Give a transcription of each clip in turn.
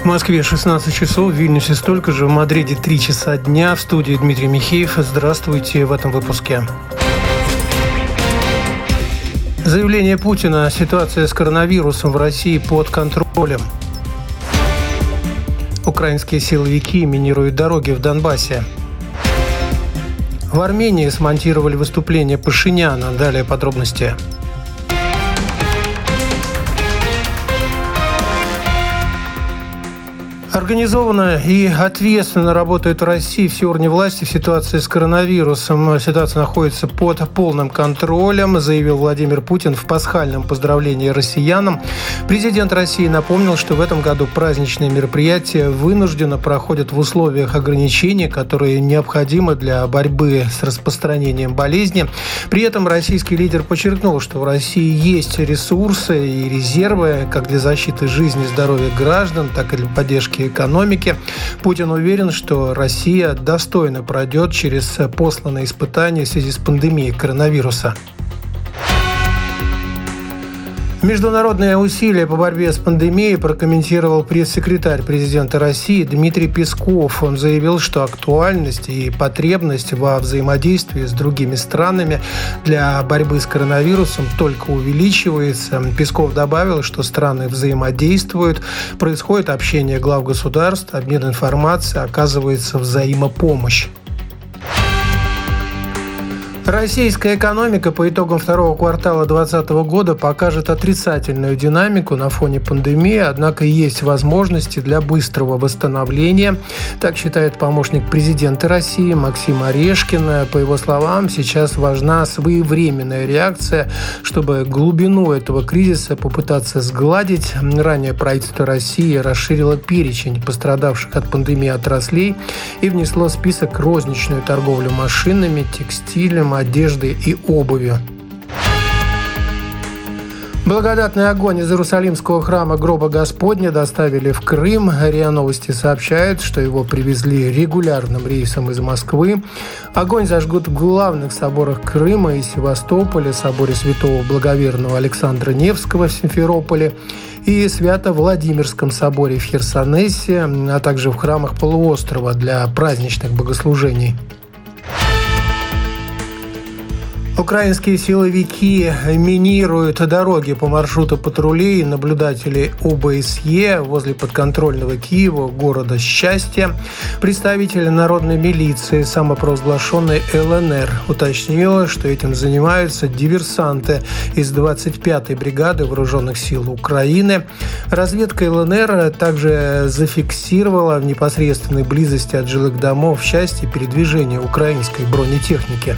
В Москве 16 часов, в Вильнюсе столько же, в Мадриде 3 часа дня. В студии Дмитрий Михеев. Здравствуйте в этом выпуске. Заявление Путина: ситуация с коронавирусом в России под контролем. Украинские силовики минируют дороги в Донбассе. В Армении смонтировали выступление Пашиняна. Далее подробности. Организованно и ответственно работают в России все уровни власти в ситуации с коронавирусом. Ситуация находится под полным контролем, заявил Владимир Путин в пасхальном поздравлении россиянам. Президент России напомнил, что в этом году праздничные мероприятия вынужденно проходят в условиях ограничений, которые необходимы для борьбы с распространением болезни. При этом российский лидер подчеркнул, что в России есть ресурсы и резервы как для защиты жизни и здоровья граждан, так и для поддержки экономики. Путин уверен, что Россия достойно пройдет через посланные испытания в связи с пандемией коронавируса. Международные усилия по борьбе с пандемией прокомментировал пресс-секретарь президента России Дмитрий Песков. Он заявил, что актуальность и потребность во взаимодействии с другими странами для борьбы с коронавирусом только увеличивается. Песков добавил, что страны взаимодействуют, происходит общение глав государств, обмен информацией, оказывается взаимопомощь. Российская экономика по итогам второго квартала 2020 года покажет отрицательную динамику на фоне пандемии, однако есть возможности для быстрого восстановления. Так считает помощник президента России Максим Орешкин. По его словам, сейчас важна своевременная реакция, чтобы глубину этого кризиса попытаться сгладить. Ранее правительство России расширило перечень пострадавших от пандемии отраслей и внесло в список розничную торговлю машинами, текстилем, одежды и обувью. Благодатный огонь из Иерусалимского храма Гроба Господня доставили в Крым. РИА Новости сообщает, что его привезли регулярным рейсом из Москвы. Огонь зажгут в главных соборах Крыма и Севастополя, соборе святого благоверного Александра Невского в Симферополе и Свято-Владимирском соборе в Херсонесе, а также в храмах полуострова для праздничных богослужений. Украинские силовики минируют дороги по маршруту патрулей. Наблюдатели ОБСЕ возле подконтрольного Киева города Счастья. Представитель народной милиции, самопровозглашенной ЛНР, уточнила, что этим занимаются диверсанты из 25-й бригады вооруженных сил Украины. Разведка ЛНР также зафиксировала в непосредственной близости от жилых домов Счастья передвижение украинской бронетехники.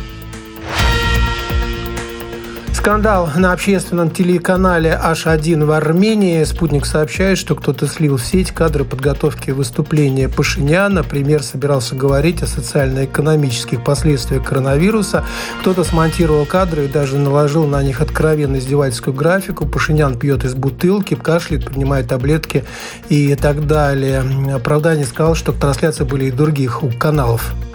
Скандал на общественном телеканале H1 в Армении. Спутник сообщает, что кто-то слил в сеть кадры подготовки выступления Пашиняна. Премьер собирался говорить о социально-экономических последствиях коронавируса. Кто-то смонтировал кадры и даже наложил на них откровенно издевательскую графику. Пашинян пьет из бутылки, кашляет, принимает таблетки и так далее. Оправдание сказал, что трансляции были и других каналов.